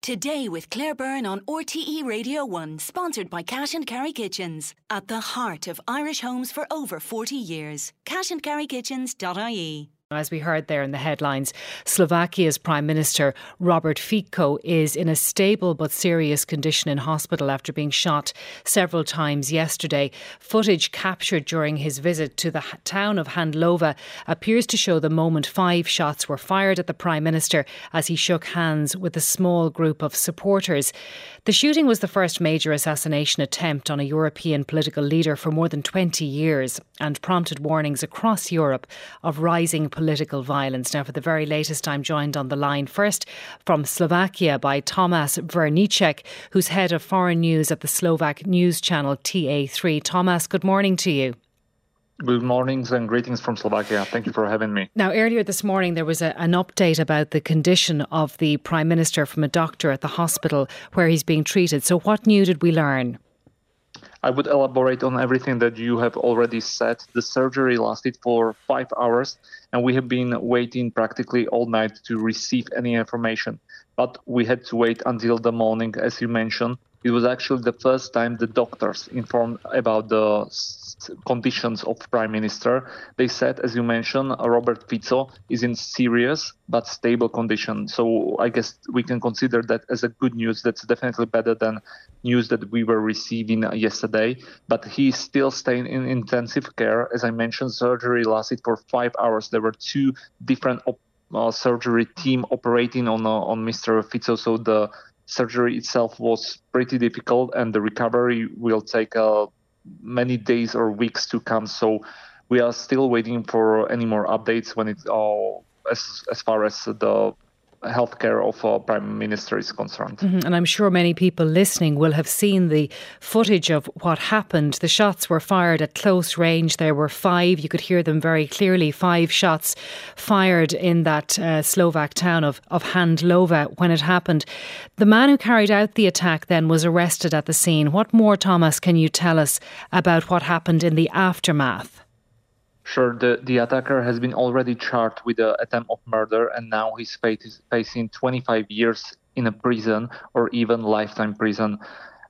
Today with Claire Byrne on RTE Radio 1, sponsored by Cash and Carry Kitchens. At the heart of Irish homes for over 40 years. cashandcarrykitchens.ie. As we heard there in the headlines, Slovakia's Prime Minister Robert Fico is in a stable but serious condition in hospital after being shot several times yesterday. Footage captured during his visit to the town of Handlova appears to show the moment 5 shots were fired at the Prime Minister as he shook hands with a small group of supporters. The shooting was the first major assassination attempt on a European political leader for more than 20 years and prompted warnings across Europe of rising political violence. Now, for the very latest, I'm joined on the line first from Slovakia by Tomas Vernicek, who's head of foreign news at the Slovak news channel TA3. Tomas, good morning to you. Good mornings and greetings from Slovakia. Thank you for having me. Now, earlier this morning, there was an update about the condition of the Prime Minister from a doctor at the hospital where he's being treated. So what new did we learn? I would elaborate on everything that you have already said. The surgery lasted for 5 hours and we have been waiting practically all night to receive any information. But we had to wait until the morning, as you mentioned. It was actually the first time the doctors informed about the conditions of Prime Minister. They said, as you mentioned, Robert Fico is in serious but stable condition. So I guess we can consider that as a good news. That's definitely better than news that we were receiving yesterday. But he is still staying in intensive care. As I mentioned, surgery lasted for 5 hours. There were 2 different surgery team operating on Mr. Fico. So the surgery itself was pretty difficult and the recovery will take many days or weeks to come. So we are still waiting for any more updates when it's as far as the healthcare of Prime Minister is concerned. And I'm sure many people listening will have seen the footage of what happened. The shots were fired at close range. There were 5. You could hear them very clearly. 5 shots fired in that Slovak town of Handlova when it happened. The man who carried out the attack then was arrested at the scene. What more, Thomas, can you tell us about what happened in the aftermath? Sure, the attacker has been already charged with the attempt of murder and now he's facing 25 years in a prison or even lifetime prison.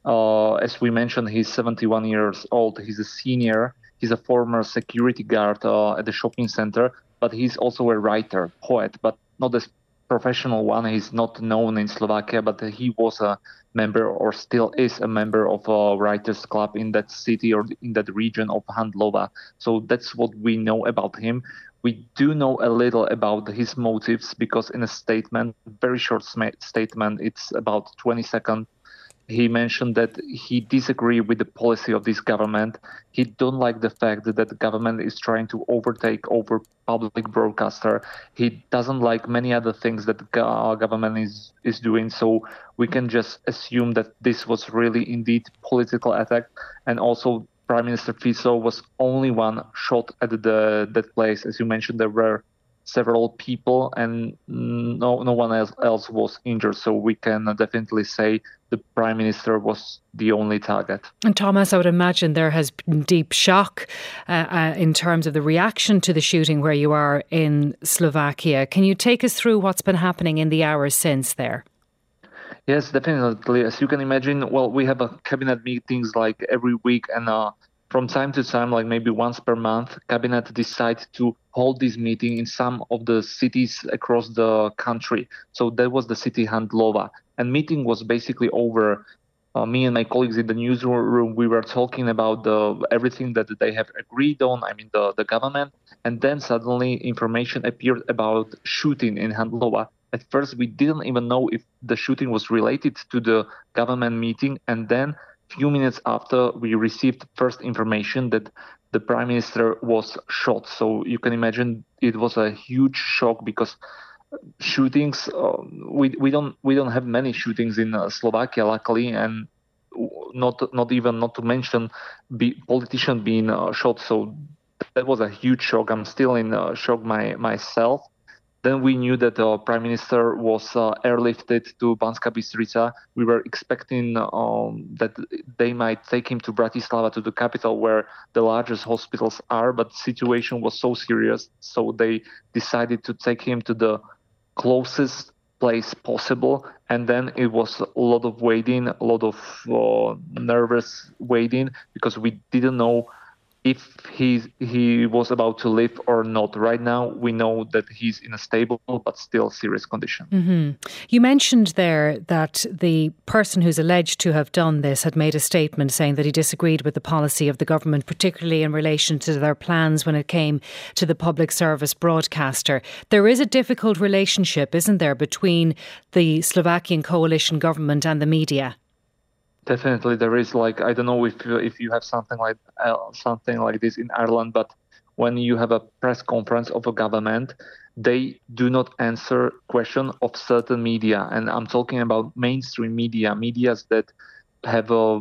As we mentioned, he's 71 years old. He's a senior. He's a former security guard at the shopping center, but he's also a writer, poet, but not a professional one. He's not known in Slovakia, but he was a member or still is a member of a writers club in that city or in that region of Handlova. So that's what we know about him. We do know a little about his motives because in a statement, very short statement, it's about 20 seconds, he mentioned that he disagreed with the policy of this government. He don't like the fact that the government is trying to overtake over public broadcaster. He doesn't like many other things that the government is doing. So we can just assume that this was really indeed political attack. And also Prime Minister Fico was only one shot at that place. As you mentioned, there were several people and no one else was injured. So we can definitely say the Prime Minister was the only target. And Thomas, I would imagine there has been deep shock in terms of the reaction to the shooting where you are in Slovakia. Can you take us through what's been happening in the hours since there? Yes, definitely. As you can imagine, well, we have a cabinet meetings like every week and from time to time, like maybe once per month, cabinet decides to hold this meeting in some of the cities across the country. So that was the city Handlova. And meeting was basically over. Me and my colleagues in the newsroom, we were talking about everything that they have agreed on, the government. And then suddenly information appeared about shooting in Handlova. At first, we didn't even know if the shooting was related to the government meeting. And then few minutes after, we received first information that the Prime Minister was shot. So you can imagine it was a huge shock because shootings, we don't have many shootings in Slovakia, luckily, and not to mention politician being shot. So that was a huge shock. I'm still in shock myself. Then we knew that the Prime Minister was airlifted to Banská Bystrica. We were expecting that they might take him to Bratislava, to the capital, where the largest hospitals are, but the situation was so serious, so they decided to take him to the closest place possible. And then it was a lot of waiting, a lot of nervous waiting, because we didn't know if he was about to live or not. Right now, we know that he's in a stable but still serious condition. Mm-hmm. You mentioned there that the person who's alleged to have done this had made a statement saying that he disagreed with the policy of the government, particularly in relation to their plans when it came to the public service broadcaster. There is a difficult relationship, isn't there, between the Slovakian coalition government and the media? Definitely, there is. Like, I don't know if you have something like this in Ireland, but when you have a press conference of a government, they do not answer question of certain media, and I'm talking about mainstream medias that have a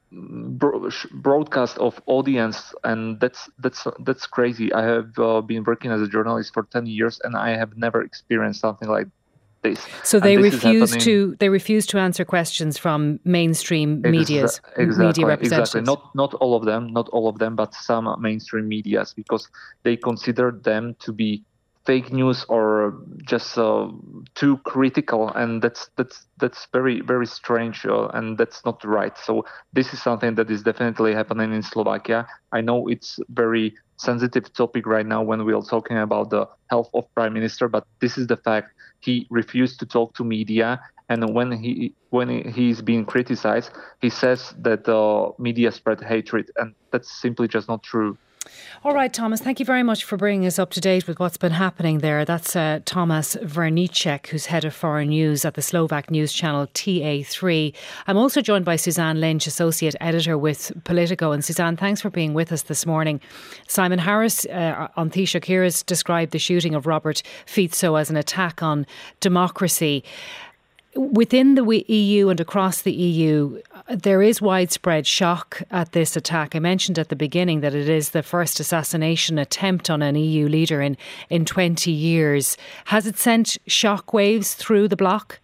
broadcast of audience, and that's crazy. I have been working as a journalist for 10 years, and I have never experienced something like this. So they refuse to answer questions from mainstream media representatives. Exactly. Not all of them, but some mainstream medias, because they consider them to be fake news or just too critical, and that's very, very strange, and that's not right. So this is something that is definitely happening in Slovakia. I know it's very sensitive topic right now when we are talking about the health of Prime Minister, but this is the fact. He refused to talk to media, and when he's being criticized, he says that media spread hatred, and that's simply just not true. All right, Thomas, thank you very much for bringing us up to date with what's been happening there. That's Thomas Vernicek, who's head of foreign news at the Slovak news channel TA3. I'm also joined by Suzanne Lynch, associate editor with Politico. And Suzanne, thanks for being with us this morning. Simon Harris on Taoiseach here has described the shooting of Robert Fico as an attack on democracy. Within the EU and across the EU, there is widespread shock at this attack. I mentioned at the beginning that it is the first assassination attempt on an EU leader in 20 years. Has it sent shockwaves through the bloc?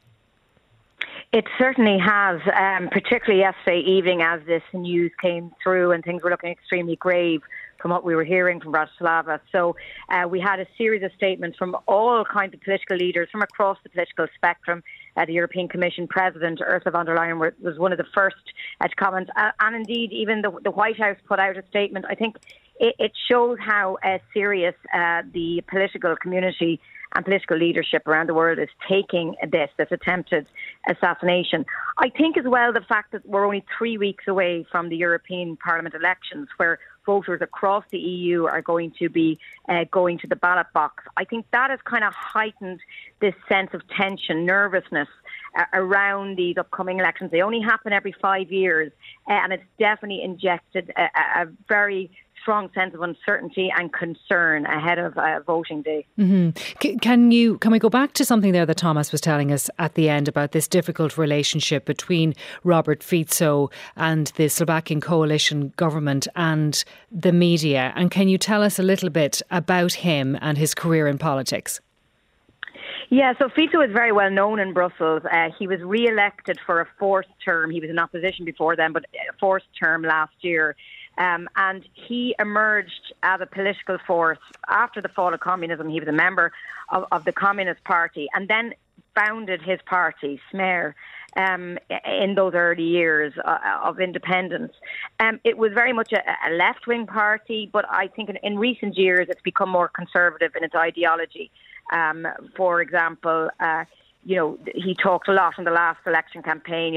It certainly has, particularly yesterday evening as this news came through and things were looking extremely grave from what we were hearing from Bratislava. So we had a series of statements from all kinds of political leaders from across the political spectrum. The European Commission President Ursula von der Leyen was one of the first to comment. And indeed, even the White House put out a statement. I think it shows how serious the political community and political leadership around the world is taking this attempted assassination. I think as well the fact that we're only 3 weeks away from the European Parliament elections, where voters across the EU are going to be going to the ballot box. I think that has kind of heightened this sense of tension, nervousness around these upcoming elections. They only happen every 5 years, and it's definitely injected a very strong sense of uncertainty and concern ahead of voting day. Mm-hmm. Can we go back to something there that Thomas was telling us at the end about this difficult relationship between Robert Fico and the Slovakian coalition government and the media? And can you tell us a little bit about him and his career in politics? Yeah, so Fico is very well known in Brussels. He was re-elected for a fourth term. He was in opposition before then, but a fourth term last year. And he emerged as a political force after the fall of communism. He was a member of the Communist Party and then founded his party, Smer, in those early years of independence. It was very much a left-wing party, but I think in recent years it's become more conservative in its ideology. For example, he talked a lot in the last election campaign,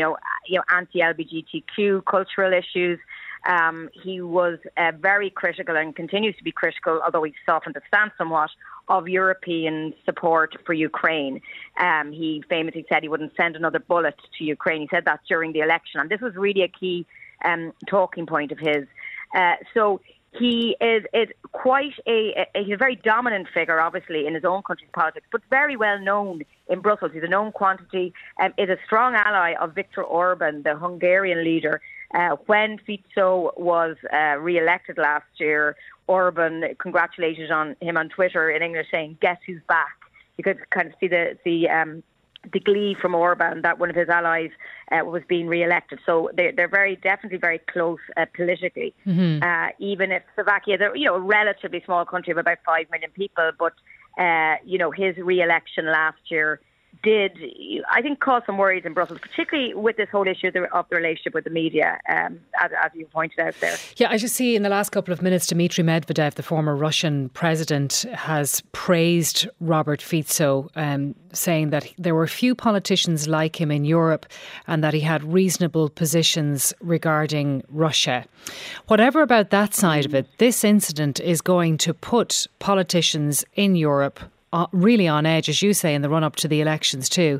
anti-LGBTQ cultural issues. He was very critical and continues to be critical, although he's softened the stance somewhat, of European support for Ukraine. He famously said he wouldn't send another bullet to Ukraine. He said that during the election, and this was really a key talking point of his. So he is quite he's a very dominant figure, obviously, in his own country's politics, but very well known in Brussels. He's a known quantity, is a strong ally of Viktor Orban, the Hungarian leader. When Fico was re-elected last year, Orban congratulated him on Twitter in English, saying, "Guess who's back?" You could kind of see the glee from Orban that one of his allies was being re-elected. So they're definitely very close politically. Mm-hmm. Even if Slovakia is a relatively small country of about 5 million people, but his re-election last year did, I think, cause some worries in Brussels, particularly with this whole issue of the relationship with the media, as you pointed out there. Yeah, I just see in the last couple of minutes, Dmitry Medvedev, the former Russian president, has praised Robert Fico, saying that there were few politicians like him in Europe and that he had reasonable positions regarding Russia. Whatever about that side of it, this incident is going to put politicians in Europe really on edge, as you say, in the run-up to the elections too.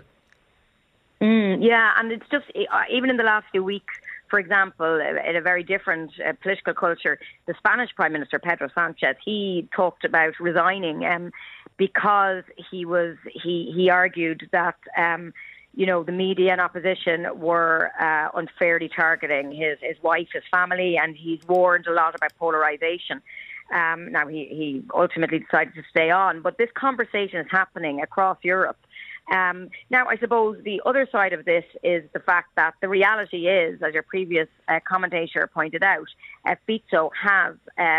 Yeah, and it's just, even in the last few weeks, for example, in a very different political culture, the Spanish Prime Minister, Pedro Sanchez, he talked about resigning because he argued that the media and opposition were unfairly targeting his wife, his family, and he's warned a lot about polarisation. Now, he ultimately decided to stay on, but this conversation is happening across Europe. Now, I suppose the other side of this is the fact that the reality is, as your previous commentator pointed out, Fico has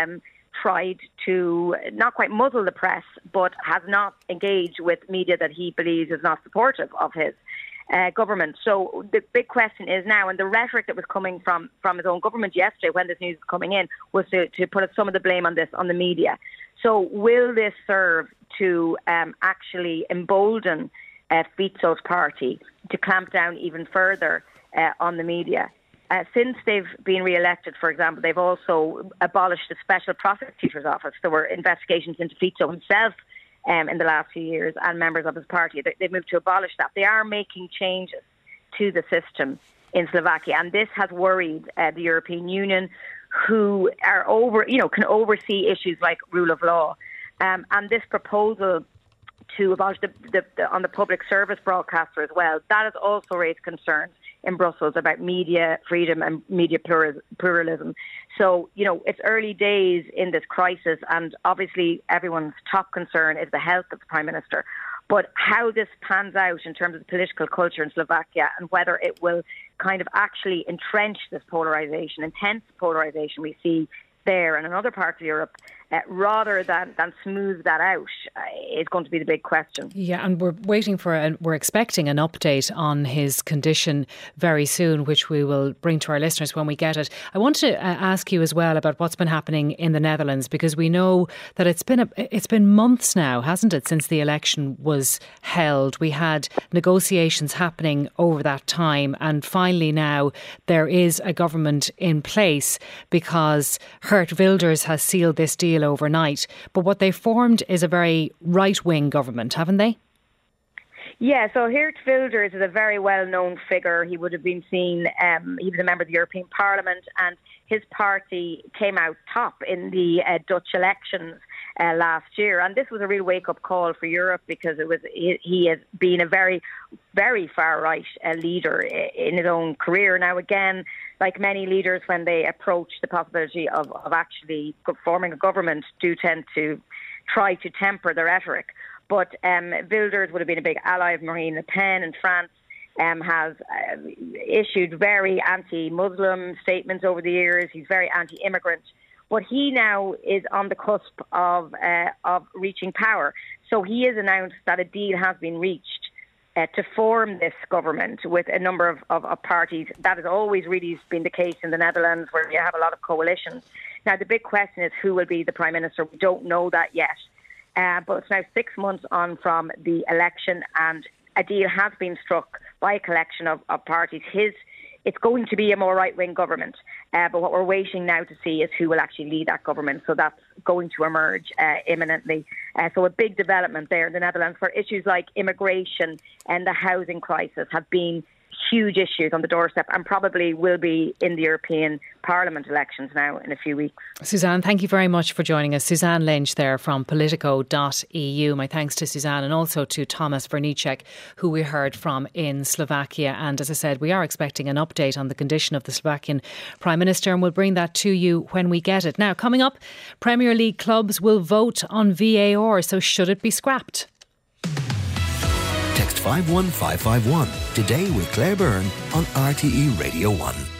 tried to not quite muzzle the press, but has not engaged with media that he believes is not supportive of his government. So the big question is now, and the rhetoric that was coming from his own government yesterday when this news was coming in, was to put some of the blame on this on the media. So will this serve to actually embolden Fico's party to clamp down even further on the media? Since they've been re-elected, for example, they've also abolished the Special Prosecutor's Office. There were investigations into Fico himself in the last few years, and members of his party. They've moved to abolish that. They are making changes to the system in Slovakia, and this has worried the European Union, who are can oversee issues like rule of law. And this proposal to abolish on the public service broadcaster as well, that has also raised concerns in Brussels about media freedom and media pluralism. So, it's early days in this crisis, and obviously everyone's top concern is the health of the Prime Minister. But how this pans out in terms of the political culture in Slovakia, and whether it will kind of actually entrench this polarisation, intense polarisation we see there and in other parts of Europe, rather than smooth that out, is going to be the big question. Yeah, and we're expecting an update on his condition very soon, which we will bring to our listeners when we get it. I want to ask you as well about what's been happening in the Netherlands, because we know that it's been months now, hasn't it, since the election was held. We had negotiations happening over that time, and finally now there is a government in place because Geert Wilders has sealed this deal overnight. But what they formed is a very right-wing government, haven't they? Yeah, so Geert Wilders is a very well-known figure. He would have been seen, he was a member of the European Parliament, and his party came out top in the Dutch elections last year. And this was a real wake-up call for Europe, because he has been a very, very far-right leader in his own career. Now, again, like many leaders, when they approach the possibility of actually forming a government, do tend to try to temper their rhetoric. But Wilders would have been a big ally of Marine Le Pen in France, has issued very anti-Muslim statements over the years. He's very anti-immigrant. But he now is on the cusp of reaching power. So he has announced that a deal has been reached to form this government with a number of parties. That has always really been the case in the Netherlands, where you have a lot of coalitions. Now, the big question is who will be the Prime Minister. We don't know that yet. But it's now 6 months on from the election, and a deal has been struck by a collection of parties. It's going to be a more right-wing government, but what we're waiting now to see is who will actually lead that government. So that's going to emerge imminently. So a big development there in the Netherlands, where issues like immigration and the housing crisis have been huge issues on the doorstep, and probably will be in the European Parliament elections now in a few weeks. Suzanne, thank you very much for joining us. Suzanne Lynch there from Politico.eu. My thanks to Suzanne, and also to Thomas Vernicek, who we heard from in Slovakia. And as I said, we are expecting an update on the condition of the Slovakian Prime Minister, and we'll bring that to you when we get it. Now, coming up, Premier League clubs will vote on VAR, so should it be scrapped? Text 51551 today with Claire Byrne on RTE Radio 1.